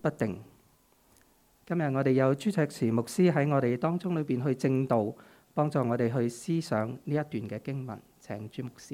不定。今日我哋有朱卓慈牧師喺我哋當中裏邊去證道，幫助我哋去思想呢一段嘅經文。請朱牧師。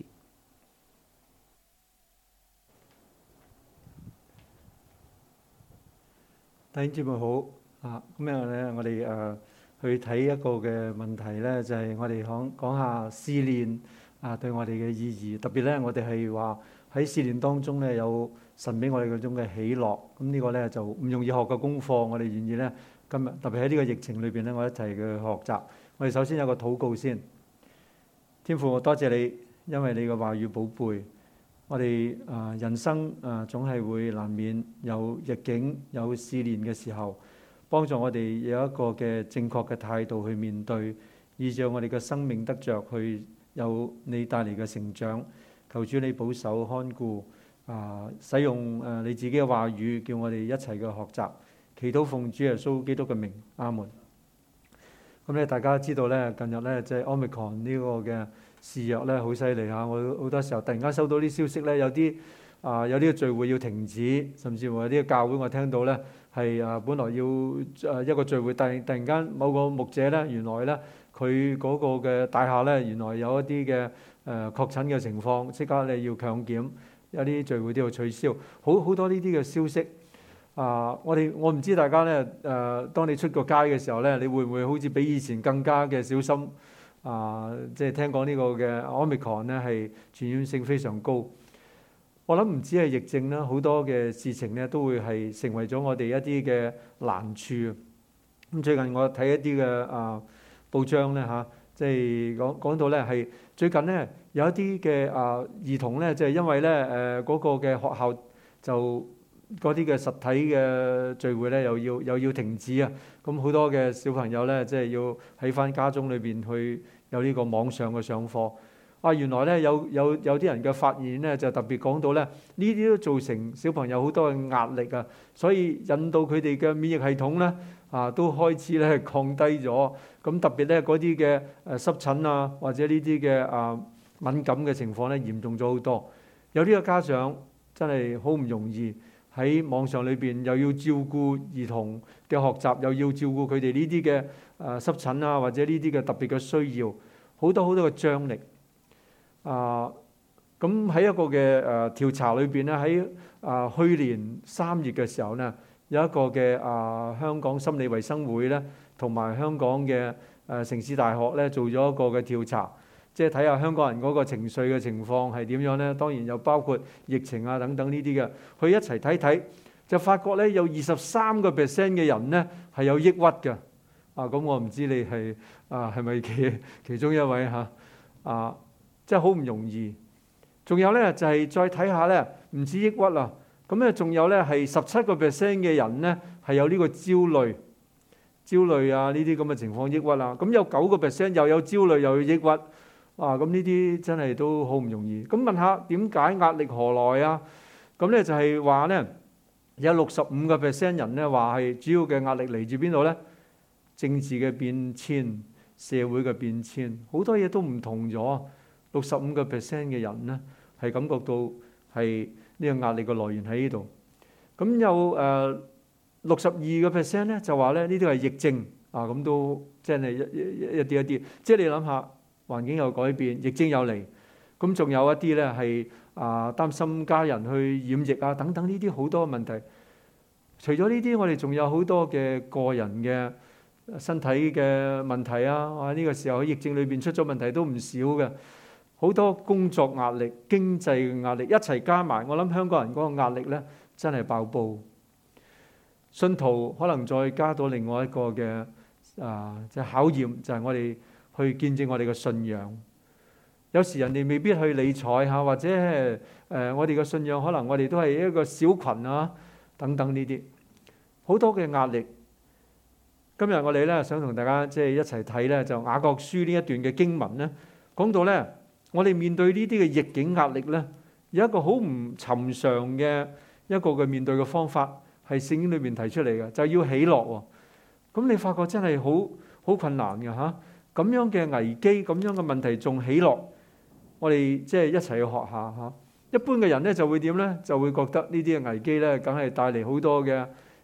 弟兄姊妹好今日咧我哋去睇一個嘅問題咧，就係我哋講下試煉對我哋嘅意義。特別咧，我哋係話喺試煉當中咧有神俾我哋嗰種嘅喜樂。咁呢個咧就唔容易學嘅功課，我哋願意咧今日特別喺呢個疫情裏邊咧，我一齊去學習。我哋首先有個禱告先。天父，我多謝你，因為你嘅話語寶貝。我哋人生總係會難免有逆境、有試煉嘅時候，幫助我哋有一個嘅正確嘅態度去面對，以致我哋嘅生命得着去有你帶嚟嘅成長。求主你保守看顧使用你自己嘅話語，叫我哋一齊嘅學習。祈禱奉主耶穌基督嘅名，阿門。咁咧，大家知道咧，近日咧即係 Omicron 呢個嘅肆虐咧，好犀利嚇！我好多時候突然間收到啲消息咧，有啲嘅聚會要停止，甚至乎有啲教會我聽到咧係本來要一個聚會，突然間某個牧者咧，原來咧佢嗰個嘅大廈咧，原來有一啲嘅確診嘅情況，即刻你要強檢，有啲聚會都要取消，好多呢啲嘅消息。我唔知大家咧當你出個街嘅時候咧，你會唔會好似比以前更加嘅小心？即係聽講呢個嘅 Omicron 咧係傳染性非常高。我諗唔止係疫症啦，好多嘅事情咧都會係成為咗我哋一啲嘅難處。咁最近我睇一啲嘅報章咧即係講到咧係最近咧有一啲嘅兒童咧，就係因為咧嗰個嘅學校就嗰啲嘅實體嘅聚會咧又要停止啊！咁好多嘅小朋友咧，即係要喺翻家中裏邊去有呢個網上嘅上課。原來咧有啲人嘅發現咧，就特別講到咧，呢啲都造成小朋友好多嘅壓力啊，所以引導佢哋嘅免疫系統咧都開始咧降低咗。咁特別咧嗰啲嘅濕疹或者呢啲嘅敏感嘅情況咧嚴重咗好多。有啲嘅家長真係好唔容易。喺網上裏邊又要照顧兒童嘅學習，又要照顧佢哋呢啲嘅濕疹或者呢啲嘅特別嘅需要，好多嘅張力。咁喺一個嘅調查裏邊咧，喺去年3月嘅時候咧，有一個嘅香港心理衛生會咧，同埋香港嘅城市大學咧做咗一個嘅調查。即係睇下香港人嗰個情緒嘅情況係點樣呢？當然又包括疫情等等呢啲嘅，去一齊睇睇，就發覺咧有23% 嘅人咧係有抑鬱嘅。咁我唔知你係咪其中一位即係好唔容易。仲有咧就係再睇下咧，唔止抑鬱啦，咁咧仲有咧係17% 嘅人咧係有呢個焦慮呢啲咁嘅情況，抑鬱啦。咁有9% 又有焦慮又有抑鬱。咁呢啲真係都好唔容易。咁問下點解壓力何來啊？咁咧就係話咧，有65% 人咧話係主要嘅壓力嚟自邊度咧？政治嘅變遷、社會嘅變遷，好多嘢都唔同咗。65% 嘅人咧係感覺到係呢個壓力嘅來源喺呢度。咁有62% 咧就話咧呢啲係疫症咁都真係一啲。即係你諗下。環境有改變，疫症有嚟，咁仲有一啲咧係擔心家人去染疫等等呢啲好多問題。除咗呢啲，我哋仲有好多嘅個人嘅身體嘅問題呢個時候喺疫症裏邊出咗問題都唔少嘅，好多工作壓力、經濟嘅壓力一齊加埋，我諗香港人嗰個壓力咧真係爆煲。信徒可能再加到另外一個嘅即係考驗，就係我哋去見證我哋嘅信仰。有時人哋未必去理睬或者我哋嘅信仰可能我哋都係一個小群等等呢啲好多嘅壓力。今日我哋咧想同大家即係一齊睇咧，就雅各書呢一段嘅經文咧，講到咧我哋面對呢啲嘅逆境壓力咧，有一個好唔尋常嘅一個嘅面對嘅方法，係聖經裏面提出嚟嘅，就係要喜樂。咁你發覺真係好困難嘅咁樣嘅危機，咁樣嘅問題仲喜樂，我哋即係一齊去學下一般嘅人咧就會點咧？就會覺得呢啲嘅危機咧，梗係帶嚟好多嘅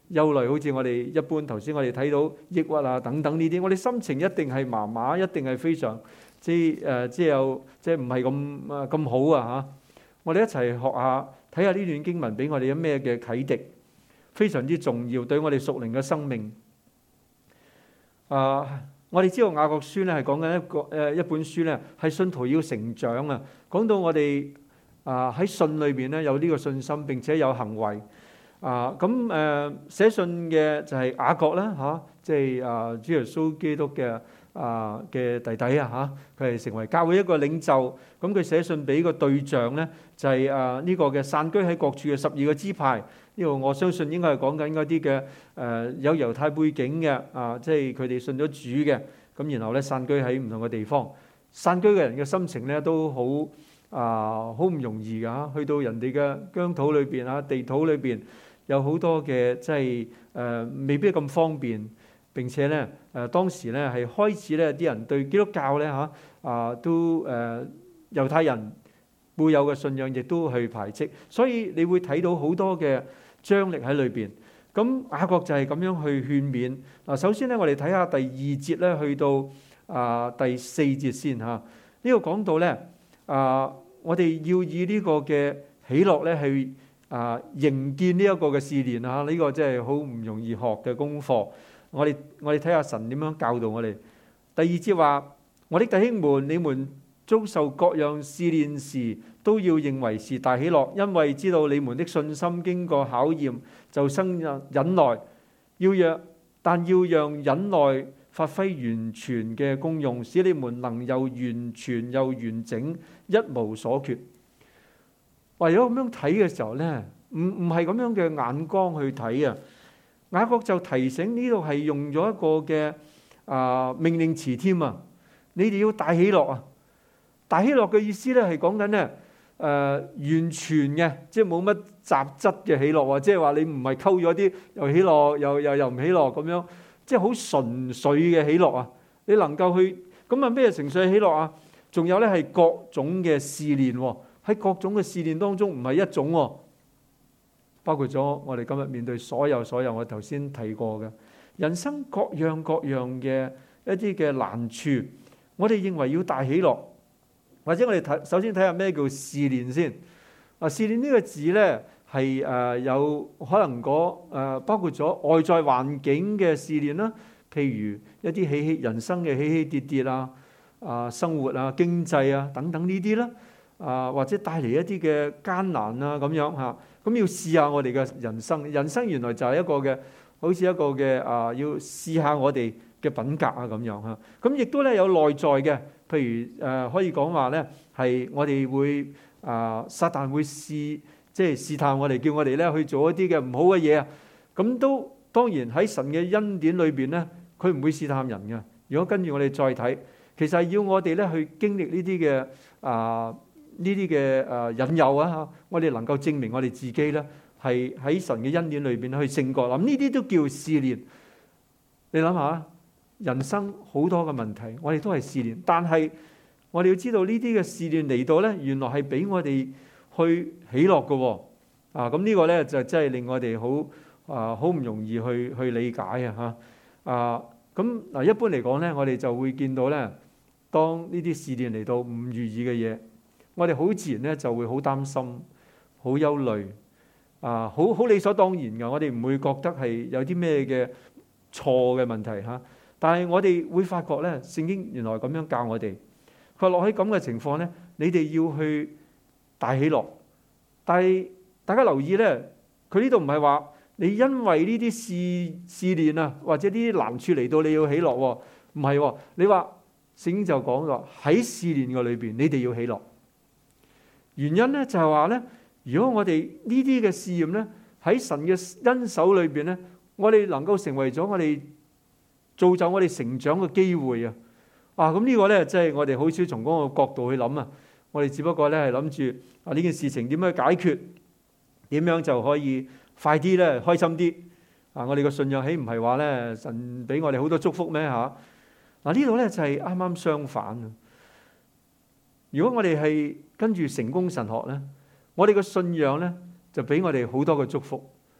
憂慮，好似我哋一般頭先我哋睇到抑鬱啊等等呢啲，我哋心情一定係麻麻，一定係非常即係唔係咁好啊嚇！我哋一齊學下睇下呢段經文俾我哋有咩嘅啟迪，非常之重要對我哋屬靈嘅生命。我哋知道雅各書咧係講緊一本書咧，係信徒要成長啊。講到我哋喺信裏邊咧有呢個信心，並且有行為。寫信嘅就係雅各啦嚇，即係主耶穌基督嘅弟弟啊嚇，佢係成為教會一個領袖。咁佢寫信俾個對象咧就係呢個嘅散居喺各處嘅12個支派。呢個我相信應該係講緊嗰啲嘅有猶太背景嘅即係佢哋信咗主嘅，咁然後咧散居喺唔同嘅地方。散居嘅人嘅心情咧都好唔容易㗎，去到人哋嘅疆土裏邊啊、地土裏邊，有好多嘅即係未必咁方便。並且咧當時咧係開始咧啲人對基督教咧都猶太人會有嘅信仰亦都去排斥，所以你會睇到好多嘅張力喺裏邊。咁雅各就係咁樣去勸勉。嗱，首先咧我哋睇下第2節咧去到第4節先嚇。呢個講到咧我哋要以呢個嘅喜樂咧去迎見呢一個嘅試煉嚇。呢個真係好唔容易學嘅功課。我哋睇下神點樣教導我哋。第2節話：我的弟兄們，你們遭受各樣試煉時，都要認為是大喜樂，因為知道你們的信心經過考驗，就生忍耐。但要讓忍耐發揮完全嘅功用，使你們能又完全又完整，一無所缺。唯有咁樣睇嘅時候呢，唔係咁樣嘅眼光去睇啊。雅各就提醒呢度係用咗一個嘅命令詞添啊，你哋要大喜樂啊！大喜樂嘅意思咧係講緊咧完全嘅，即係冇乜雜質嘅喜樂啊！即係話你唔係溝咗啲又喜樂又唔喜樂咁樣，即係好純粹嘅喜樂啊！你能夠去咁啊咩情緒嘅喜樂啊？仲有咧係各種嘅試煉喎，喺各種嘅試煉當中唔係一種喎，包括咗我哋今日面對所有我頭先提過嘅人生各樣嘅一啲嘅難處，我哋認為要大喜樂。或者我哋首先睇下咩叫試煉先。試煉呢個字咧係有可能包括咗外在環境嘅試煉啦，譬如一啲人生嘅起起跌跌生活經濟等等呢啲啦，或者帶嚟一啲嘅艱難咁樣嚇。咁要試下我哋嘅人生，人生原來就係一個嘅，好似一個嘅要試下我哋嘅品格咁樣嚇。咁亦都咧有內在嘅。譬如可以講話咧，係我哋會撒旦會即係試探我哋，叫我哋咧去做一啲嘅唔好嘅嘢啊。咁都當然喺神嘅恩典裏邊咧，佢唔會試探人嘅。如果跟住我哋再睇，其實係要我哋咧去經歷呢啲嘅引誘啊，我哋能夠證明我哋自己咧係喺神嘅恩典裏邊去勝過。咁呢啲都叫試煉。你諗下。人生好多嘅問題，我哋都係試煉，但係我哋要知道呢啲嘅試煉嚟到呢，原來係俾我哋去喜樂嘅喎。咁呢個呢，就真係令我哋好唔容易去理解啊嚇。咁一般嚟講呢，我哋就會見到呢，當呢啲試煉嚟到唔如意嘅嘢，我哋好自然呢就會好擔心、好憂慮好理所當然嘅。我哋唔會覺得係有啲咩嘅錯嘅問題嚇。但係我哋會發覺咧，聖經原來咁樣教我哋，佢話落喺咁嘅情況咧，你哋要去大喜樂。但係大家留意咧，佢呢度唔係話你因為呢啲試煉或者呢啲難處嚟到你要喜樂喎，唔係喎。你話聖經就講咗喺試煉嘅裏邊，你哋要喜樂。原因咧就係話咧，如果我哋呢啲嘅試驗咧喺神嘅恩手裏邊咧，我哋能夠成為咗我哋造就我哋成長嘅機會啊！咁呢個咧，即係我哋好少從嗰個角度去諗啊。我哋只不過咧係諗住呢件事情點樣解決，點樣就可以快啲咧開心啲我哋嘅信仰豈唔係話咧神俾我哋好多祝福咩嚇？呢度咧就係啱啱相反啊！如果我哋係跟住成功神學咧，我哋嘅信仰咧就俾我哋好多嘅祝福。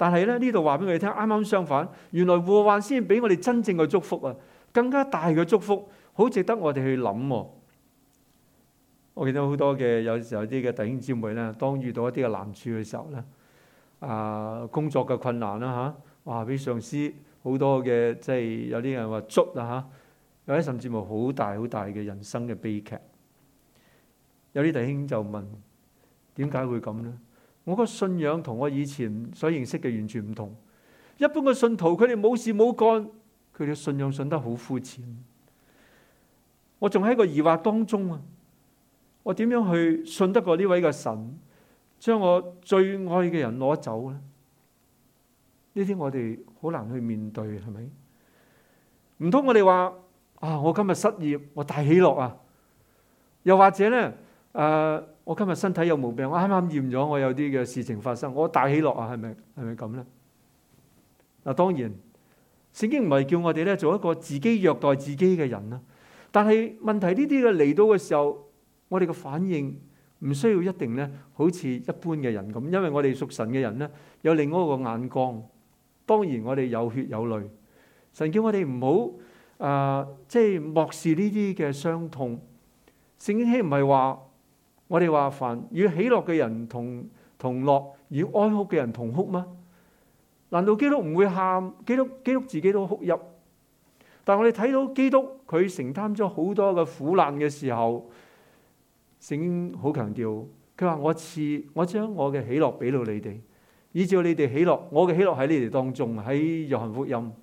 但係咧呢度話俾我哋聽，啱啱相反，原來禍患先俾我哋真正嘅祝福啊，更加大嘅祝福，好值得我哋去諗。我見到好多嘅有時候啲嘅弟兄姊妹咧，當遇到一啲嘅難處嘅時候咧，工作嘅困難啦哇俾上司好多嘅即係有啲人話捉有啲甚至乎好大好大嘅人生嘅悲劇。有啲弟兄就問：點解會咁呢？我個信仰同我以前所認識嘅完全唔同。一般嘅信徒佢哋冇事冇幹，佢哋信仰信得好膚淺。我仲喺個疑惑當中我點樣去信得過呢位嘅神，將我最愛嘅人攞走呢？呢啲我哋好難去面對，係咪？唔通我哋話我今日失業，我大喜樂啊？又或者呢，我今日身體有毛病，我啱啱驗咗，我有啲嘅事情發生，我大喜樂啊？係咪咁呢？當然，聖經唔係叫我哋咧做一個自己虐待自己嘅人啦。但係問題呢啲嘅嚟到嘅時候，我哋嘅反應唔需要一定咧，好似一般嘅人咁，因為我哋屬神嘅人咧，有另外一個眼光。當然我哋有血有淚，神叫我哋唔好即係漠視呢啲嘅傷痛。聖經豈唔係話我哋話凡與喜樂嘅人同樂，與哀哭嘅人同哭嗎？難道基督唔會喊？基督自己都哭泣。但我哋睇到基督佢承擔咗好多嘅苦難嘅時候，聖經好強調，佢話我將我嘅喜樂俾到你哋，以致你哋喜樂，我嘅喜樂喺你哋當中。喺約翰福音，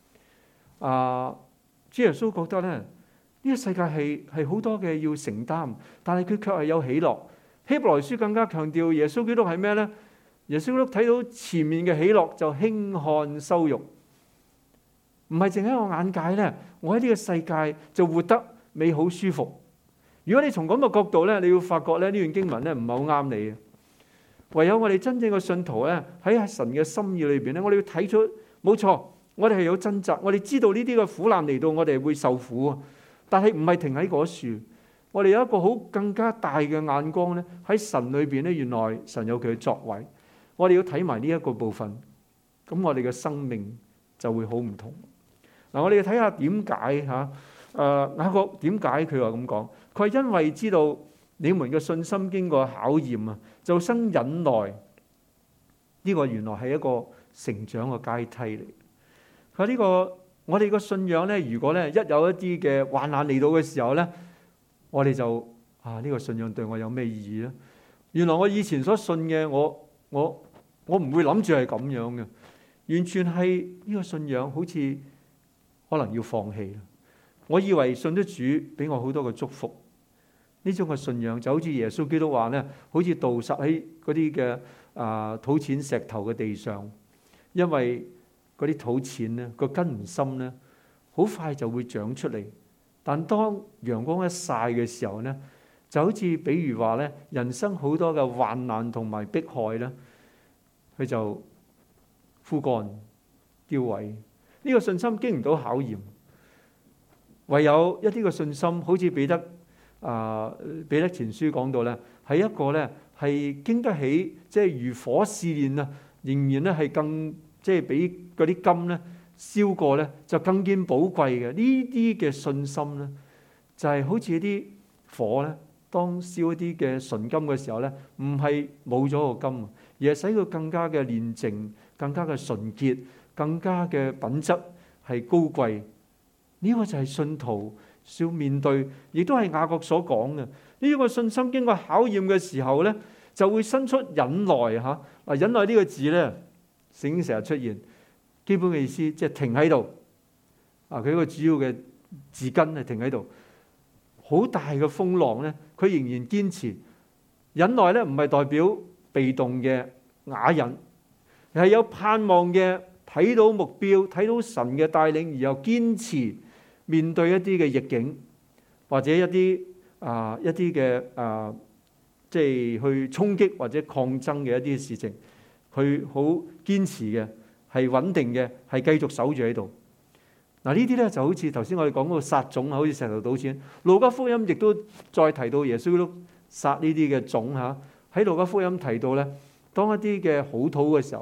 主耶穌覺得咧，呢個世界係好多嘅要承擔，但係佢卻係有喜樂。希伯來書更加強調耶穌基督係咩咧？耶穌基督睇到前面嘅喜樂就輕看羞辱，唔係淨喺我眼界咧，我喺呢個世界就活得美好舒服。如果你從咁嘅角度咧，你要發覺咧呢段經文咧唔係好啱你嘅。唯有我哋真正嘅信徒咧，喺神嘅心意裏邊咧，我哋要睇出冇錯，我哋係有掙扎，我哋知道呢啲嘅苦難嚟到，我哋會受苦，但係唔係停喺嗰處。我哋有一個好更加大嘅眼光咧，喺神裏邊咧，原來神有佢嘅作為。我哋要睇埋呢一個部分，咁我哋嘅生命就會好唔同。我哋要睇下點解雅各點解佢話咁講？佢係因為知道你們嘅信心經過考驗就生忍耐。呢個原來係一個成長嘅階梯嚟。佢呢個我哋個信仰咧，如果咧一有一啲嘅患難嚟到嘅時候咧，我哋就呢個信仰對我有咩意義咧？原來我以前所信嘅，我唔會諗住係咁樣嘅，完全係呢個信仰好似可能要放棄。我以為信咗主俾我好多嘅祝福，呢種嘅信仰就好似耶穌基督話咧，好似稻撒喺嗰啲嘅土淺石頭嘅地上，因為嗰啲土淺咧個根唔深咧，好快就會長出嚟。但當陽光一曬嘅時候咧，就好似比如話咧，人生好多嘅患難同埋迫害咧，佢就枯乾凋萎。呢個信心經唔到考驗，唯有一啲嘅信心，好似彼得前書講到咧，係一個咧係經得起即係如火試煉仍然咧係更即係比嗰啲金咧燒過咧就更見寶貴嘅。呢啲嘅信心咧，就係好似一啲火咧，當燒一啲嘅純金嘅時候咧，唔係冇咗個金，而係使佢更加嘅煉淨，更加嘅純潔，更加嘅品質係高貴。呢個就係信徒需要面對，亦都係雅各所講嘅。呢個信心經過考驗嘅時候咧，就會生出忍耐嚇。忍耐呢個字咧，聖經成日出現，基本嘅意思即係停喺度。佢一個主要嘅字根係停喺度。好大嘅風浪咧，佢仍然堅持。忍耐咧唔係代表被動嘅啞忍，而係有盼望嘅，睇到目標，睇到神嘅帶領，而又堅持面對一啲嘅逆境，或者一啲嘅即係去衝擊或者抗爭嘅一啲事情，佢好堅持嘅，係穩定嘅，係繼續守住喺度。呢啲咧就好似頭先我哋講嗰個撒種，好似石頭倒錢。路加福音亦都再提到耶穌都撒呢啲嘅種喺路加福音提到咧，當一啲嘅好土嘅時候咧，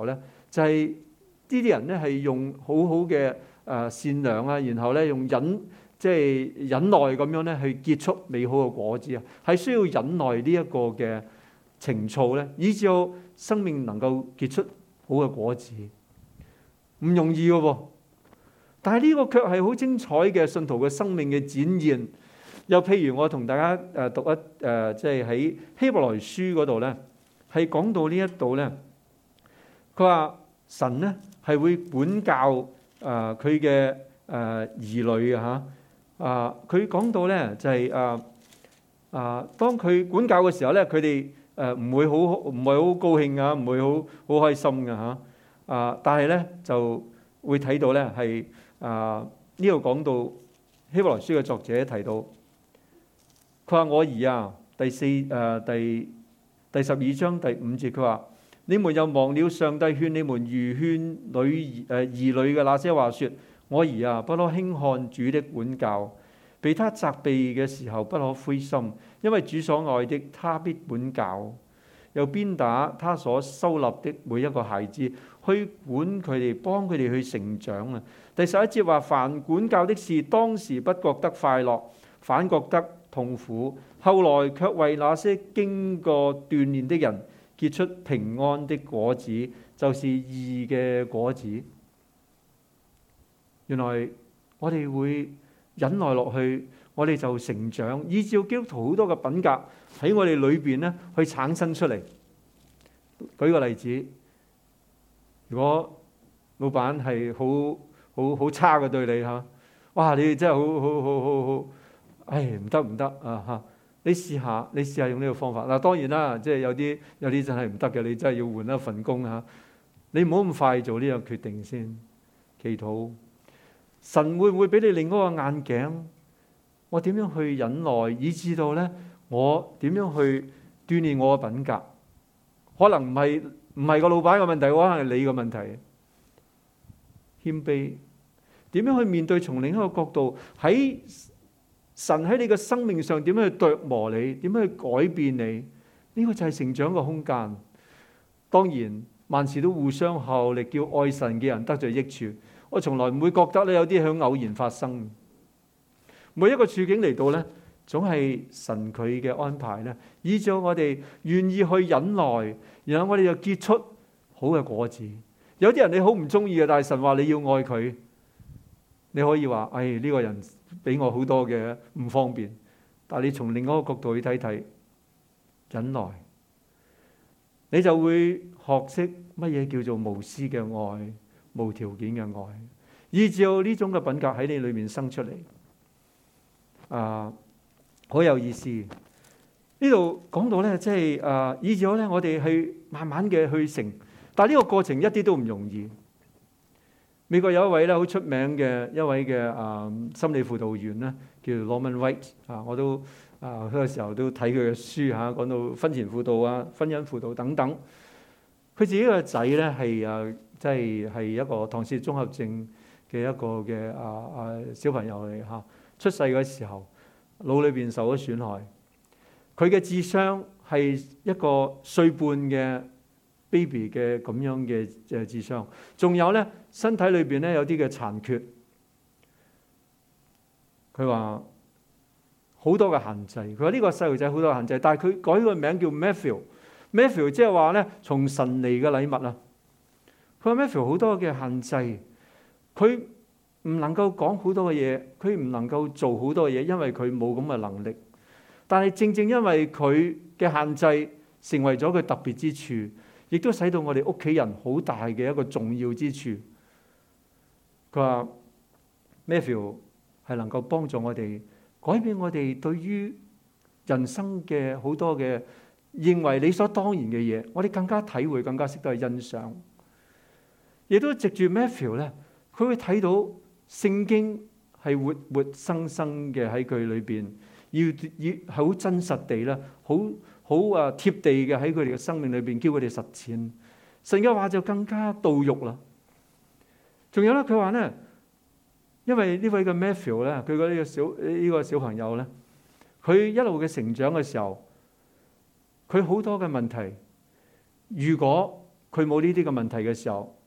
就係呢啲人咧係用好好嘅善良啊，然後咧用忍耐咁樣咧去結出美好嘅果子啊，係需要忍耐呢一個嘅情操咧，以至到生命能夠結出好嘅果子，唔容易嘅喎。但係呢個卻係好精彩嘅信徒嘅生命嘅展現。又譬如我同大家讀即係喺希伯來書嗰度咧，係講到呢一度咧，佢話神咧係會管教佢嘅兒女嘅嚇。佢講到咧就係當佢管教嘅時候咧，佢哋唔係好高興啊，唔會好開心嘅嚇。但係咧就會睇到咧係呢度講到希伯來書嘅作者提到。佢話我兒啊，第12章第5節，佢話你們又忘了上帝勸你們如勸兒女嘅那些話說，我兒啊，不可輕看主的管教，被他責備嘅時候不可灰心，因為主所愛的他必管教，又鞭打他所收納的每一個孩子，去管佢哋，幫佢哋去成長啊。第11節話，凡管教的事，當時不覺得快樂，反覺得痛苦，後來卻為那些經過鍛鍊的人結出平安的果子，就是義嘅果子。原來我哋會忍耐落去，我哋就成長，依照基督徒好多嘅品格喺我哋裏邊咧去產生出嚟。舉個例子，如果老闆係好差嘅對你嚇，哇！你真係好。唔得啊嚇！你試下用呢個方法嗱。當然啦，即係有啲真係唔得嘅，你真係要換一份工嚇。你唔好咁快做呢個決定先，祈禱神會唔會俾你另一個眼鏡？我點樣去忍耐，以至到咧我點樣去鍛鍊我嘅品格？可能唔係個老闆嘅問題，可能係你嘅問題。謙卑，點樣去面對？從另一個角度喺神喺你嘅生命上點樣去琢磨你，點樣去改變你？呢個就係成長嘅空間。當然，萬事都互相效力，叫愛神嘅人得著益處。我從來唔會覺得咧有啲係偶然發生。每一個處境嚟到咧，總係神佢嘅安排咧，以致我哋願意去忍耐，然後我哋就結出好嘅果子。有啲人你好唔中意嘅，但係神話你要愛佢，你可以話：呢個人俾我好多嘅唔方便。但係你從另一個角度去睇睇，忍耐，你就會學識乜嘢叫做無私嘅愛、無條件嘅愛，以至呢種嘅品格喺你裏面生出嚟。好有意思。呢度講到咧，即係以至咧，我哋去慢慢嘅去成，但係呢個過程一啲都唔容易。美國有一位咧好出名嘅一位嘅心理輔導員咧，叫 Norman White 我都嗰個時候都睇佢嘅書嚇，講到婚前輔導啊、婚姻輔導等等。佢自己個仔咧係即係一個唐氏綜合症嘅一個嘅小朋友嚟嚇。出世嘅時候，腦裏邊受咗損害，佢嘅智商係一個歲半嘅 baby 嘅咁樣嘅智商，仲有咧身體裏邊咧有啲嘅殘缺。佢話好多嘅限制，佢話呢個細路仔好多限制，但係佢改個名叫 Matthew，即係話咧從神嚟嘅禮物啊。佢話 Matthew 好多嘅限制，佢唔能夠講好多嘅嘢，佢唔能夠做好多嘢，因為佢冇咁嘅能力。但係正正因為佢嘅限制，成為咗佢特別之處，亦都使到我哋屋企人好大嘅一個重要之處。佢話 Matthew 係能夠幫助我哋改變我哋對於人生嘅好多嘅認為理所當然嘅嘢，我哋更加體會，更加識得去欣賞。亦都藉住 Matthew 咧，佢會睇到聖經係活活生生嘅喺佢裏邊，要好真實地啦，好貼地嘅喺佢哋嘅生命裏邊，叫佢哋實踐神嘅話就更加到肉啦。仲有咧，佢話咧，因為呢位嘅 Matthew 咧，佢嘅呢個小朋友咧，佢一路嘅成長嘅時候，佢好多嘅問題，如果佢冇呢啲嘅問題嘅時候，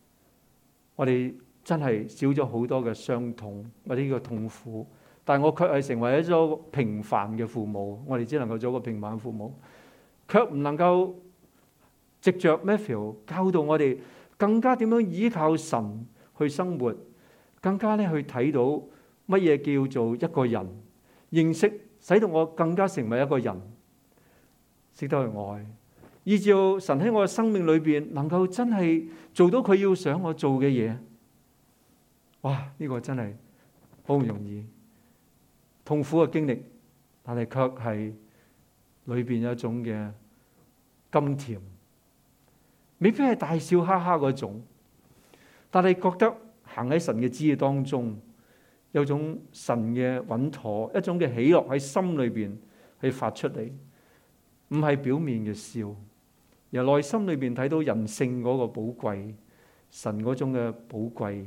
我哋真係少咗好多嘅傷痛或者呢個痛苦，但係我卻係成為咗平凡嘅父母。我哋只能夠做一個平凡父母，卻唔能夠藉着 Matthew 教導我哋更加點樣依靠神去生活，更加咧去睇到乜嘢叫做一個人，認識使到我更加成為一個人，識得去愛，依照神喺我嘅生命裏邊能夠真係做到佢要想我做嘅嘢。哇！呢個真係好唔容易，痛苦嘅經歷，但係卻係裏邊有一種嘅甘甜，未必係大笑哈哈嗰種，但係覺得行喺神嘅旨意當中，有種神嘅穩妥，一種嘅喜樂喺心裏邊去發出嚟，唔係表面嘅笑，由內心裏邊睇到人性嗰個寶貴，神嗰種嘅寶貴。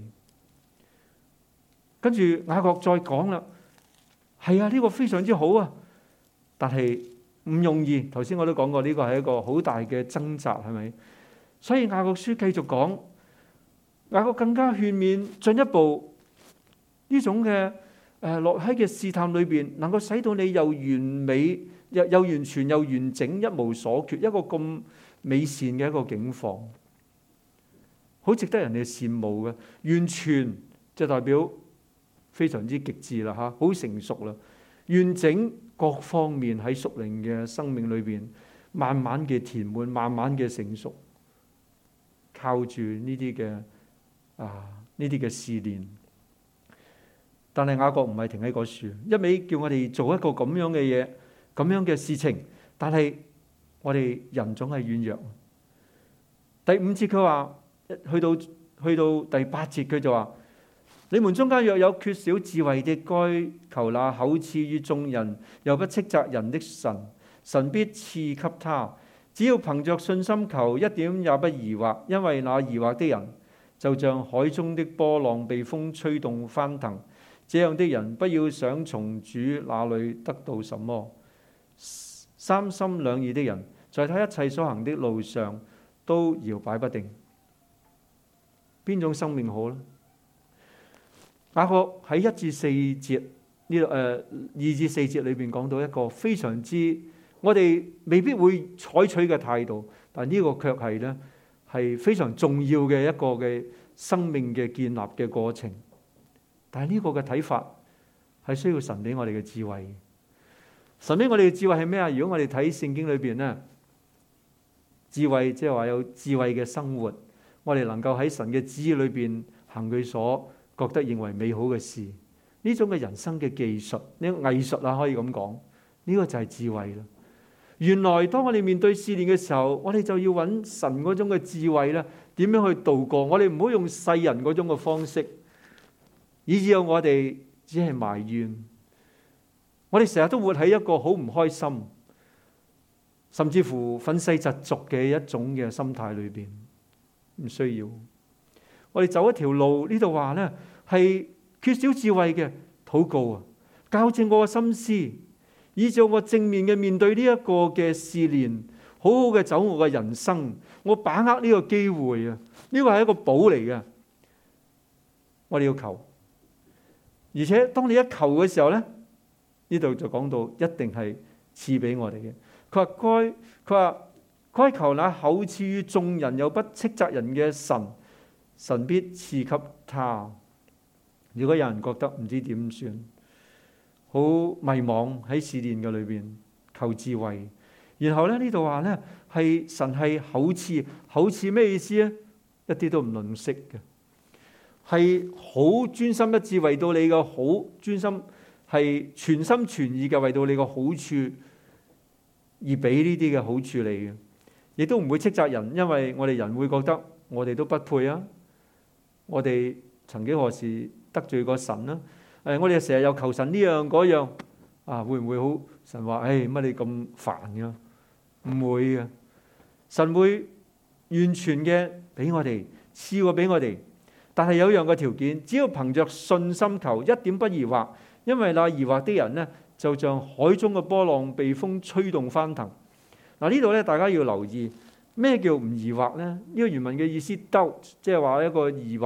跟住雅各再講啦，係啊，呢個非常之好啊，但係唔容易。頭先我都講過，呢個係一個好大嘅掙扎，係咪？所以雅各書繼續講，雅各更加勸勉進一步呢種嘅落喺嘅試探裏邊，能夠使到你又完美又完全又完整，一無所缺，一個咁美善嘅一個境況，好值得人哋羨慕嘅。完全就代表非常之極致啦，嚇，好成熟啦，完整各方面喺屬靈嘅生命裏邊，慢慢嘅填滿，慢慢嘅成熟，靠住呢啲嘅試煉。但係雅各唔係停喺個樹，一味叫我哋做一個咁樣嘅嘢，咁樣嘅事情。但係我哋人總係軟弱。第5節佢話，去到第8節佢就話：你們中間若有缺少智慧的，該求那厚賜於眾人又不斥責人的神，神必賜給他。只要憑着信心求，一點也不疑惑，因為那疑惑的人就像海中的波浪被風吹動翻騰。這樣的人不要想從主那裏得到什麼。三心兩意的人，在他一切所行的路上都搖擺不定。邊種生命好呢？雅各喺1至4節呢度2至4節裏邊講到一個非常之我哋未必會採取嘅態度，但呢個卻係咧係非常重要嘅一個嘅生命嘅建立嘅過程。但係呢個嘅睇法係需要神俾我哋嘅智慧。神俾我哋嘅智慧係咩啊？如果我哋睇聖經裏邊咧，智慧即係話有智慧嘅生活，我哋能夠喺神嘅旨意裏邊行佢所覺得認為美好嘅事，呢種嘅人生嘅技術，呢個藝術啊，可以咁講，呢個就係智慧啦。原來當我哋面對試煉嘅時候，我哋就要揾神嗰種嘅智慧咧，點樣去度過？我哋唔好用世人嗰種嘅方式，以致我哋只係埋怨。我哋成日都活喺一個好唔開心，甚至乎憤世嫉俗嘅一種嘅心態裏邊。唔需要，我哋走一條路，呢度話呢係缺少智慧嘅禱告啊，校正我嘅心思，以致我正面嘅面對呢一個嘅試煉，好好嘅走我嘅人生，我把握呢個機會啊，呢個係一個寶嚟嘅。我哋要求，而且當你一求嘅時候呢，呢度就講到一定係賜俾我哋嘅。佢話該求那厚賜於眾人又不斥責人嘅神，神必賜給他。如果有人覺得唔知點算，好迷惘喺試煉嘅裏邊，求智慧。然後咧呢度話呢係神係厚賜，厚賜咩意思咧？一啲都唔吝嗇嘅，係好專心一致為到你嘅好，專心係全心全意嘅為到你嘅好處而俾呢啲嘅好處你嘅。亦都唔會斥責人，因為我哋人會覺得我哋都不配啊！我哋曾幾何時得罪過神啦？我哋成日又求神呢樣嗰樣啊，會唔會好？神話乜你咁煩㗎？唔會嘅，神會完全嘅俾我哋，賜過俾我哋。但係有樣嘅條件，只要憑着信心求，一點不疑惑，因為那疑惑的人呢，就像海中嘅波浪被風吹動翻騰。嗱，呢度咧，大家要留意咩叫唔疑惑咧？呢個原文嘅意思 doubt，即係話一個疑惑，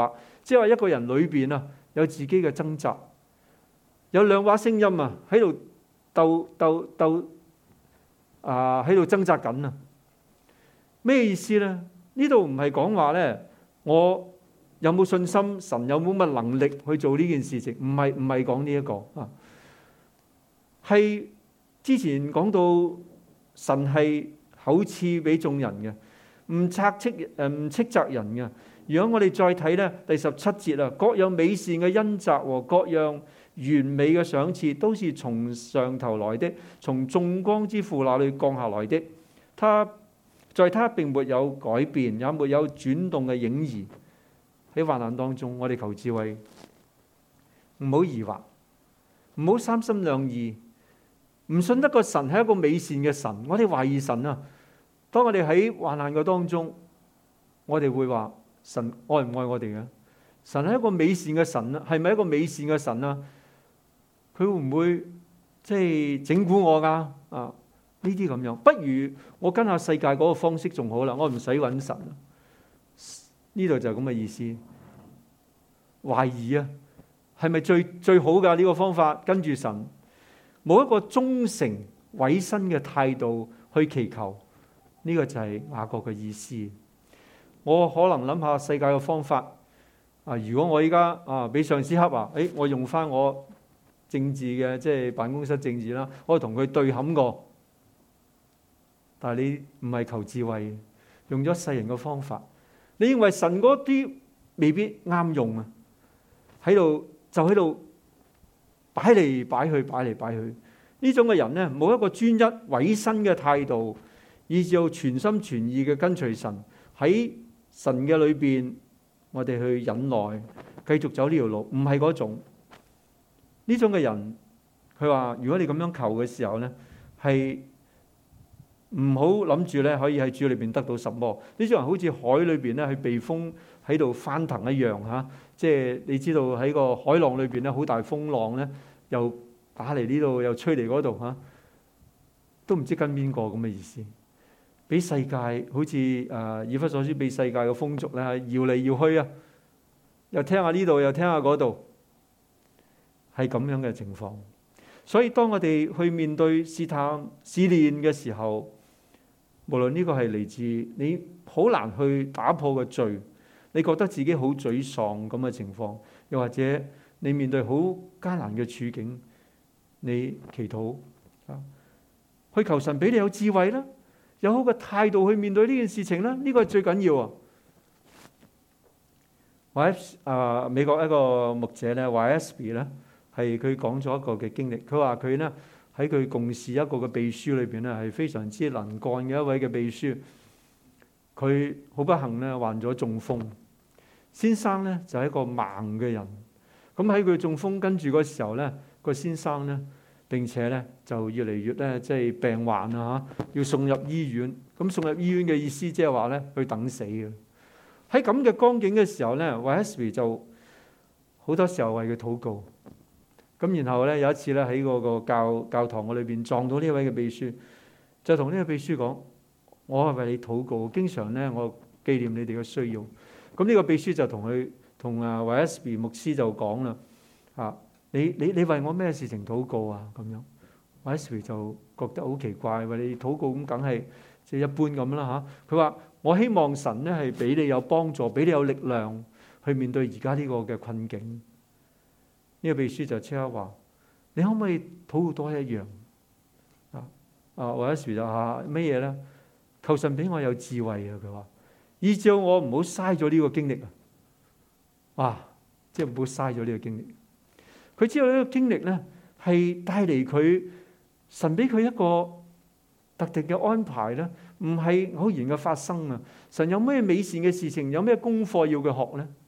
即係話一個人裏邊啊有自己嘅掙扎，有兩把聲音啊喺度喺度掙扎緊啊！咩意思咧？呢度唔係講話咧，我有冇信心，神有冇乜能力去做呢件事情？唔係講呢一個啊，係之前講到神係厚賜俾眾人嘅，唔斥責人嘅。如果我哋再睇咧第17節啊，各樣美善嘅恩澤和各樣完美嘅賞賜，都是從上頭來的，從眾光之父那裏降下來的。他並沒有改變，也沒有轉動嘅影兒。喺患難當中，我哋求智慧，唔好疑惑，唔好三心兩意，唔信得個神係一個美善嘅神。我哋懷疑神啊！當我哋喺患難嘅當中，我哋會話神愛唔愛我哋嘅？神係一個美善嘅神啊，係咪一個美善嘅神啊？佢會唔會即係整蠱我㗎？啊，呢啲咁樣，不如我跟下世界嗰個方式仲好啦，我唔使揾神。呢度就係咁嘅意思，懷疑啊，係咪最好㗎呢個方法？跟住神，冇一個忠誠委身嘅態度去祈求，呢個就係雅各嘅意思。我可能諗下世界嘅方法啊！如果我依家俾上司恰啊，我用翻我政治嘅即係辦公室政治啦，我同佢對冚過。但係你唔係求智慧，用咗世人嘅方法，你認為神嗰啲未必啱用啊？喺度擺嚟擺去，呢種嘅人呢，冇一個專一委身嘅態度，以至到全心全意嘅跟隨神，喺神嘅裏邊，我哋去忍耐，繼續走呢條路，唔係嗰種。呢種嘅人，佢話：如果你咁樣求嘅時候呢，係唔好諗住咧可以喺主裏邊得到什麼。呢種人好似海裏邊咧，去避風喺度翻騰一樣嚇。即係你知道喺個海浪裏邊咧，好大風浪咧，又打嚟呢度，又吹嚟嗰度嚇，都唔知跟邊個咁嘅意思。俾世界好似以弗所書俾世界嘅風俗咧搖嚟搖去啊，又聽下呢度，又聽下嗰度，係咁樣嘅情況。所以當我哋去面對試探試煉嘅時候，無論呢個係嚟自你好難去打破嘅罪，你覺得自己好沮喪咁嘅情況，又或者你面對好艱難嘅處境，你祈禱去求神俾你有智慧啦，有好嘅態度去面對呢件事情啦，呢個係最緊要啊！或者美國一個牧者咧，YSB 咧，係佢講咗一個嘅經歷。佢話佢咧喺佢共事一個嘅秘書裏邊咧，係非常之能幹嘅一位嘅秘書。佢好不幸咧患咗中風，先生咧就係一個盲嘅人。咁喺佢中風跟住嗰時候咧，個先生咧並且咧就越嚟越咧即係病患啊嚇，要送入醫院。咁送入醫院嘅意思即係話咧去等死嘅。喺咁嘅光景嘅時候咧，Wesley 就好多時候為佢禱告。咁然後咧有一次咧喺嗰個教堂嘅裏邊撞到呢位嘅秘書，就同呢個秘書講：我係為你禱告，經常咧我紀念你哋嘅需要。咁呢個秘書就同Wesley 牧師就講啦：你為我咩事情禱告啊？咁樣 Wesley 就覺得好奇怪，為你禱告咁梗係即係一般咁啦嚇。佢話：我希望神咧係俾你有幫助，俾你有力量去面對而家呢個嘅困境。呢個秘書就即刻話：你可唔可以禱告多一樣？或者時就咩嘢咧？求神俾我有智慧啊！佢話，以致我唔好嘥咗呢個經歷啊！哇！即係唔好嘥咗呢個經歷。佢知道呢個經歷咧係帶嚟佢神俾佢一個特定嘅安排咧，唔係偶然嘅發生啊！神有咩美善嘅事情，有咩功課要佢學咧？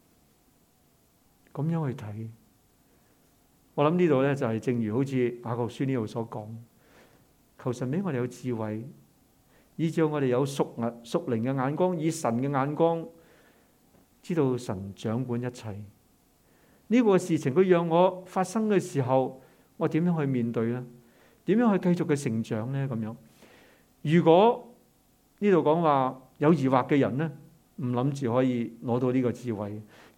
咁樣去睇。我諗呢度咧就係正如好似雅各書呢度所講，求神俾我哋有智慧，以致我哋有屬靈嘅眼光，以神嘅眼光知道神掌管一切。呢個事情佢讓我發生嘅時候，我點樣去面對咧？點樣去繼續嘅成長咧？咁樣，如果呢度講話有疑惑嘅人咧，唔諗住可以攞到呢個智慧，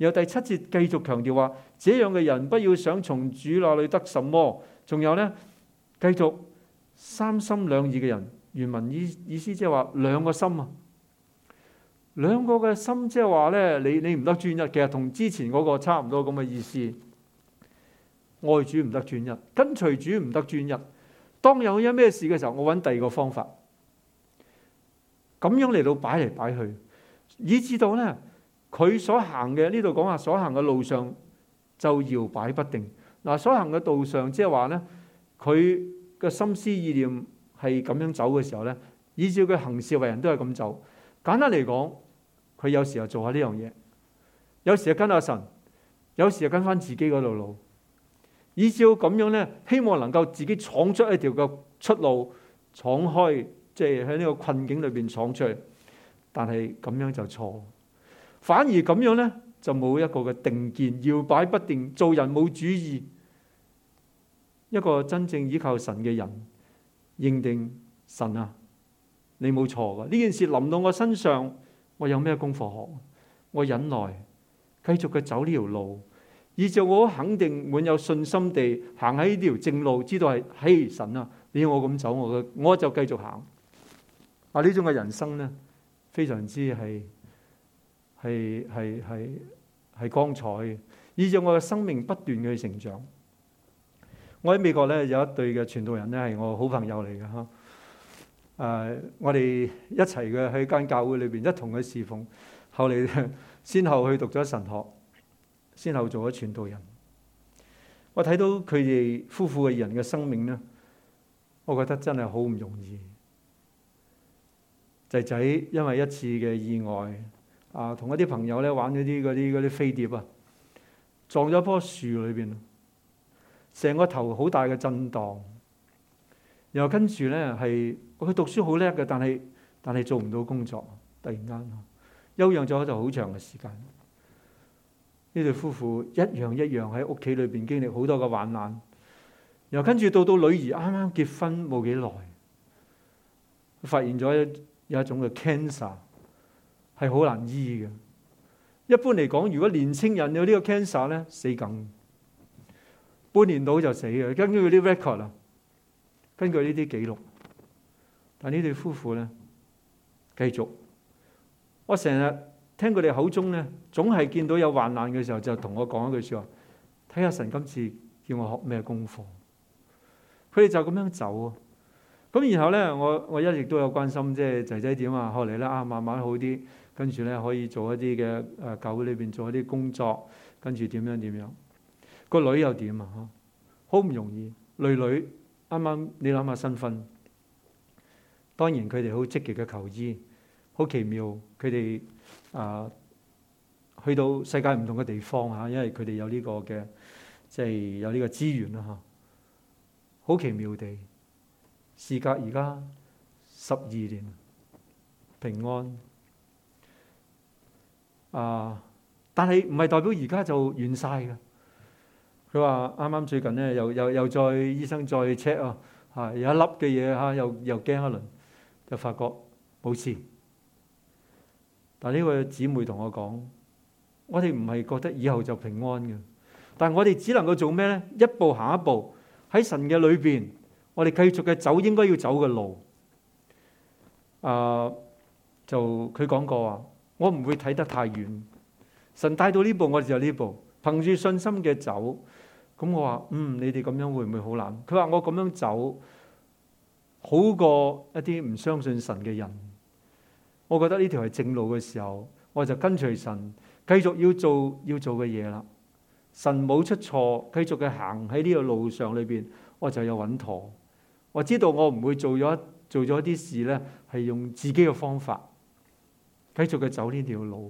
然後第7節繼續強調話，這樣嘅人不要想從主那裏得什麼。仲有呢，繼續三心兩意嘅人，原文意思即係話兩個心啊，兩個嘅心即係話呢，你唔得專一，其實同之前嗰個差唔多咁嘅意思。愛主唔得專一，跟隨主唔得專一。當有一咩事嘅時候，我揾第二個方法，咁樣嚟到擺嚟擺去，以至到呢，佢所行嘅，呢度講話所行嘅路上就搖擺不定。嗱，所行嘅道上即係話呢，佢嘅心思意念係咁樣走嘅時候呢，以至佢行事為人都係咁走。簡單嚟講，佢有時候做下呢樣嘢，有時候跟下神，有時候跟翻自己嗰條路。以照咁樣呢，希望能夠自己闖出一條嘅出路，闖開，即係喺呢個困境裏邊闖出去。但係咁樣就錯，反而咁樣呢，就冇一個嘅定見，搖擺不定，做人冇主意。一個真正依靠神嘅人，認定神啊，你冇錯噶，呢件事臨到我身上，我有咩功課學？我忍耐，繼續嘅走呢條路。以至我肯定滿有信心地行喺呢條正路，知道係嘿神啊，你要我咁走，我就繼續行。呢種嘅人生呢，非常之係光彩嘅，以至我嘅生命不斷嘅成長。我喺美國咧有一對嘅傳道人咧係我好朋友嚟嘅嚇。我哋一齊嘅喺間教會裏邊一同嘅侍奉，後嚟先後去讀咗神學。先後做咗傳道人，我睇到佢哋夫婦嘅人嘅生命呢，我覺得真係好唔容易。仔仔因為一次嘅意外，同一啲朋友咧玩嗰啲飛碟啊，撞咗棵樹裏邊，成個頭好大嘅震盪。然後跟住呢，係佢讀書好叻嘅，但係做唔到工作，突然間休養咗就好長嘅時間。呢對夫婦一樣喺屋企裏邊經歷好多嘅患難，然後跟住到女兒啱啱結婚冇幾耐，發現咗有一種嘅 cancer 係好難醫嘅。一般嚟講，如果年青人有呢個 cancer 咧，死梗，半年到就死嘅。根據嗰啲 record 啊，根據呢啲記錄，但呢對夫婦咧繼續，我成日聽佢哋口中咧，總係見到有患難嘅時候，就同我講一句說話：睇下神今次叫我學咩功課。佢哋就咁樣走啊。咁然後咧，我一直都有關心，即係仔仔點啊？後嚟咧慢慢好啲，跟住咧可以做一啲嘅教會裏邊做一啲工作，跟住點樣？個女又點啊？好唔容易，女啱啱你諗下新婚，當然佢哋好積極嘅求醫，好奇妙，佢哋。去到世界唔同嘅地方嚇，因為佢哋有呢個嘅，即係有呢個資源啦嚇。好奇妙地，事隔而家12年，平安。但係唔係代表而家就完晒嘅。佢話啱啱最近咧，又再醫生再 check 有一粒嘅嘢嚇，又驚一輪，就發覺冇事。但呢位姊妹同我講，我哋唔係覺得以後就平安嘅，但係我哋只能夠做咩呢？一步行一步，喺神嘅裏邊，我哋繼續嘅走應該要走嘅路。就佢講過話，我唔會睇得太遠，神帶到呢步，我哋就呢步，憑住信心嘅走。咁我話你哋咁樣會唔會好難？佢話我咁樣走好過一啲唔相信神嘅人。我覺得呢條係正路嘅時候，我就跟隨神，繼續要做嘅嘢啦。神冇出錯，繼續嘅行喺呢個路上裏邊，我就有穩妥。我知道我唔會做咗一啲事呢，係用自己嘅方法，繼續嘅走呢條路。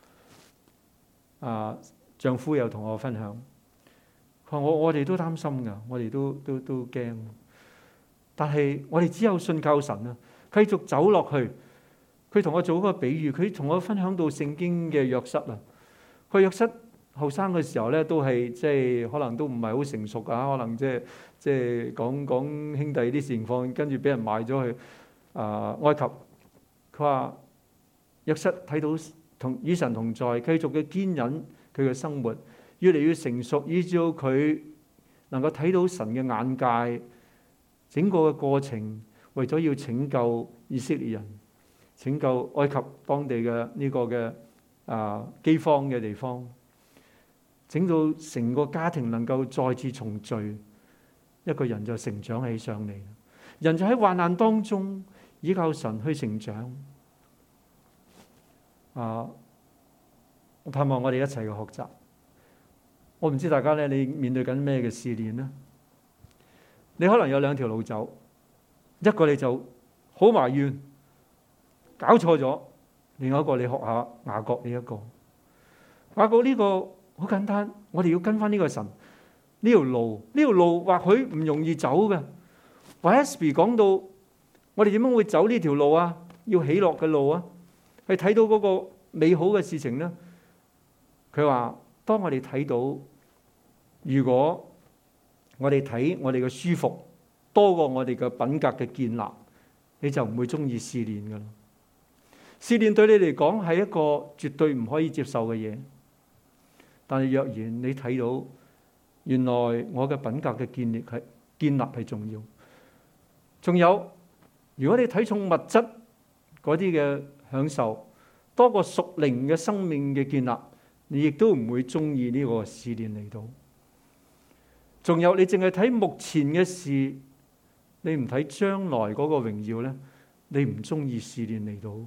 丈夫又同我分享，佢話我哋都擔心㗎，我哋都驚，但係我哋只有信靠神啊，繼續走落去。佢同我做一個比喻，佢同我分享到聖經嘅約瑟啊。佢約瑟後生嘅時候咧，都係即係可能都唔係好成熟啊，可能即係講兄弟啲情況，跟住俾人賣咗去埃及。佢話約瑟睇到與神同在，繼續嘅堅忍， 佢嘅生活越嚟越成熟，以至到佢能夠睇到神嘅眼界，整個嘅過程為咗要拯救以色列人，拯救埃及當地嘅呢個嘅饑荒嘅地方，整到成個家庭能夠再次重聚，一個人就成長起上嚟。人就喺患難當中依靠神去成長。我盼望我哋一齊去學習。我唔知大家咧，你面對緊咩嘅試煉呢？你可能有兩條路走，一個你就好埋怨，搞錯咗；另外一個你學下雅各呢一個。雅各呢個好簡單，我哋要跟翻呢個神呢條路，呢條路或許唔容易走嘅。YSB 講到我哋點樣會走呢條路啊？要喜樂嘅路啊，去睇到嗰個美好嘅事情呢。佢話：當我哋睇到，如果我哋睇我哋嘅舒服多過我哋嘅品格嘅建立，你就唔會中意試煉噶啦。試煉對你嚟講係一個絕對唔可以接受嘅嘢。但係若然你睇到，原來我嘅品格嘅建立係重要。仲有，如果你睇重物質嗰啲嘅享受多過屬靈嘅生命嘅建立，你亦都唔會中意呢個試煉嚟到。仲有，你淨係睇目前嘅事，你唔睇將來嗰個榮耀咧，你唔中意試煉嚟到。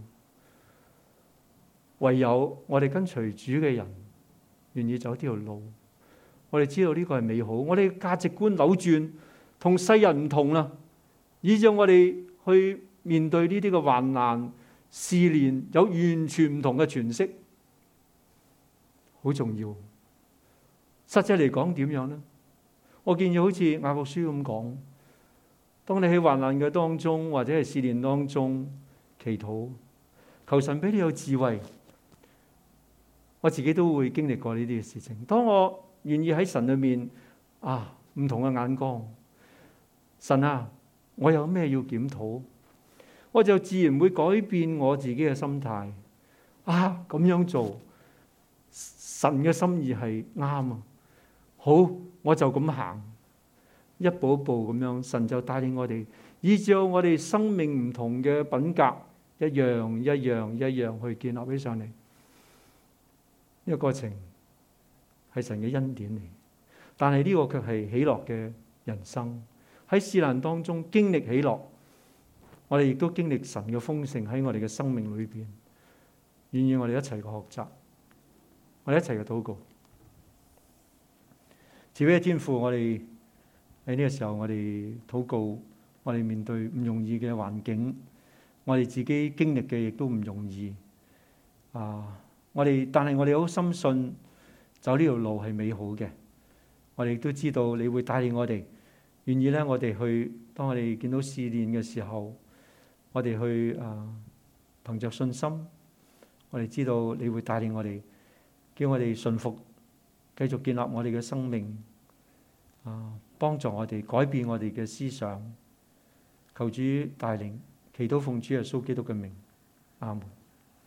唯有我哋跟隨主嘅人，願意走呢條路，我哋知道呢個係美好。我哋價值觀扭轉，同世人唔同啦，以致我哋去面對呢啲嘅患難試煉，有完全唔同嘅詮釋，好重要。實際嚟講點樣呢？我建議好似雅各書咁講，當你喺患難嘅當中，或者係試煉當中祈禱，求神俾你有智慧。我自己都會經歷過呢啲嘅事情。當我願意喺神裏面唔同嘅眼光，神啊，我有咩要檢討，我就自然會改變我自己嘅心態。咁樣做，神嘅心意係啱啊！好，我就咁行，一步一步咁樣，神就帶領我哋，依照我哋生命唔同嘅品格，一樣一樣一樣去建立起上嚟。呢個過程係神嘅恩典嚟，但係呢個卻係喜樂嘅人生。喺試難當中經歷喜樂，我哋亦都經歷神嘅豐盛喺我哋嘅生命裏邊。願意我哋一齊嘅學習，我哋一齊嘅禱告。慈悲嘅天父，我哋喺呢個時候，我哋禱告，我哋面對唔容易嘅環境，我哋自己經歷嘅亦都唔容易。但係我哋好深信走呢條路係美好嘅。我哋亦都知道你會帶領我哋，願意咧我哋去，當我哋見到試煉嘅時候，我哋去憑着信心，我哋知道你會帶領我哋，叫我哋順服，繼續建立我哋嘅生命，幫助我哋改變我哋嘅思想。求主帶領，祈禱奉主耶穌基督嘅名，阿門。